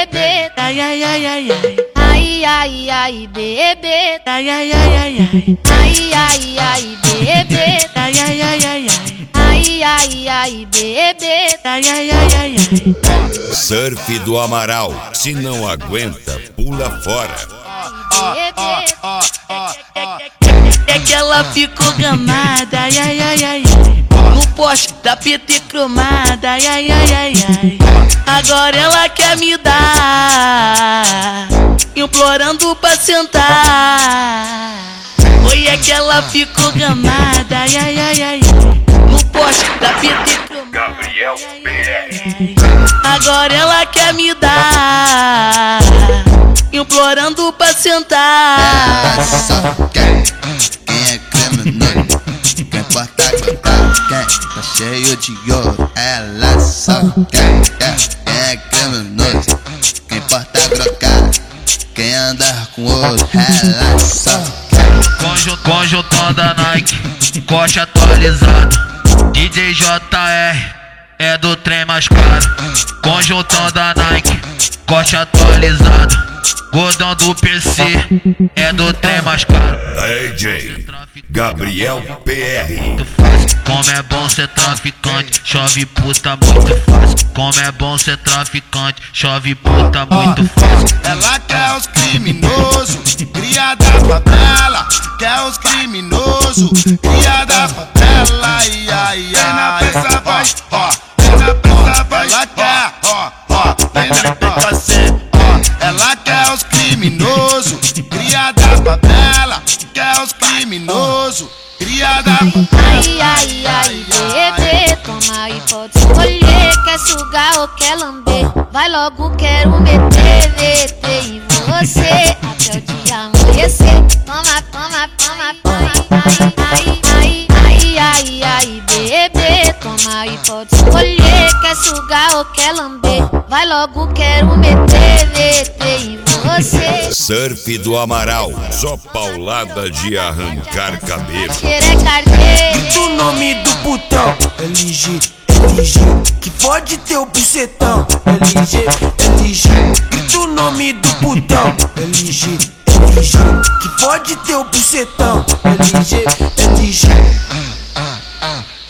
bebê, Ai, ai, ai, ai, ai. ai, ai, ai, bebê, Ai, ai, ai, ai, ai. ai, ai, ai, bebê, Ai, ai, ai, ai, ai. ai, ai, ai, bebê. Ai, ai, ai, ai, ai. Surf do Amaral. Se não aguenta, pula fora. É que ela ficou gamada, ai, ai, ai, ai. No poste da PT cromada, ai, ai, ai, ai, ai. Agora ela quer me dar, implorando pra sentar. Oi, é que ela ficou gamada, ai, ai, ai, ai. No poste da PT cromada, Gabriel PR. agora ela quer me dar, implorando pra sentar. Ela só quem é criminoso, quem porta aguentar, quem tá cheio de ouro. Ela só quem é criminoso, quem porta grocada, quem anda com ouro. Ela só Conjuntão da Nike, corte atualizado. DJ JR é do trem mais caro. Conjuntão da Nike, corte atualizado. Gordão do PC é do trem mais caro. DJ Gabriel PR. Como é bom ser traficante, chove puta muito fácil. Como é bom ser traficante, chove puta muito fácil. ela quer os criminosos, cria da favela. Quer os criminosos, cria da favela. Ai, ai, ai. Na pressa vai, ó. Na pressa vai, ela quer, ó. Vem na PKC, ó. Ela quer os criminosos, cria da favela. Quer os criminosos, cria da favela. Ai, ai, ai, bebê, toma e pode escolher. Quer sugar ou quer lamber? Vai logo, quero meter em você até o dia amanhecer. Toma, toma, toma, toma. Ai, ai, ai, ai, ai, bebê, toma e pode escolher. Quer sugar ou quer lamber? Vai logo, quero meter em você. Surf do Amaral. Só paulada de arrancar cabelo. Xereca arder. Grita o nome do putão, LG, que pode ter o bucetão, LG. Grita o nome do putão, LG, que pode ter o bucetão, LG.